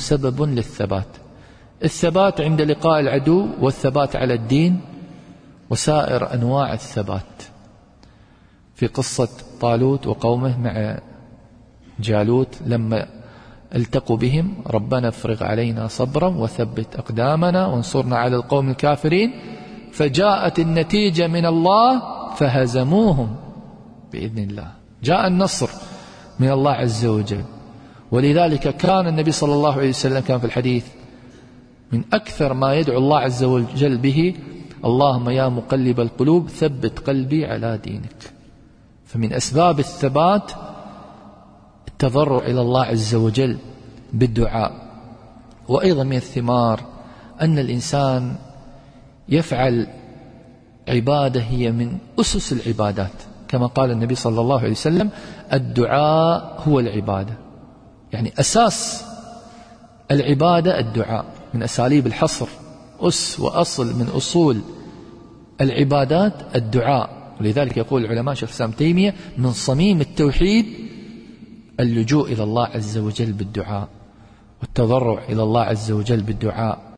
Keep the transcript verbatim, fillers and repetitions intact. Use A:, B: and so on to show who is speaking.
A: سبب للثبات. الثبات عند لقاء العدو، والثبات على الدين، وسائر أنواع الثبات. في قصة طالوت وقومه مع جالوت لما التقوا بهم: ربنا افرغ علينا صبرا وثبت أقدامنا وانصرنا على القوم الكافرين، فجاءت النتيجة من الله فهزموهم بإذن الله. جاء النصر من الله عز وجل. ولذلك كان النبي صلى الله عليه وسلم كان في الحديث من أكثر ما يدعو الله عز وجل به: اللهم يا مقلب القلوب ثبت قلبي على دينك. فمن أسباب الثبات التضرع إلى الله عز وجل بالدعاء. وأيضا من الثمار أن الإنسان يفعل عبادة هي من أسس العبادات، كما قال النبي صلى الله عليه وسلم: الدعاء هو العبادة. يعني أساس العبادة الدعاء، من أساليب الحصر، أس وأصل من أصول العبادات الدعاء. ولذلك يقول العلماء شيخ الإسلام تيمية: من صميم التوحيد اللجوء إلى الله عز وجل بالدعاء، والتضرع إلى الله عز وجل بالدعاء.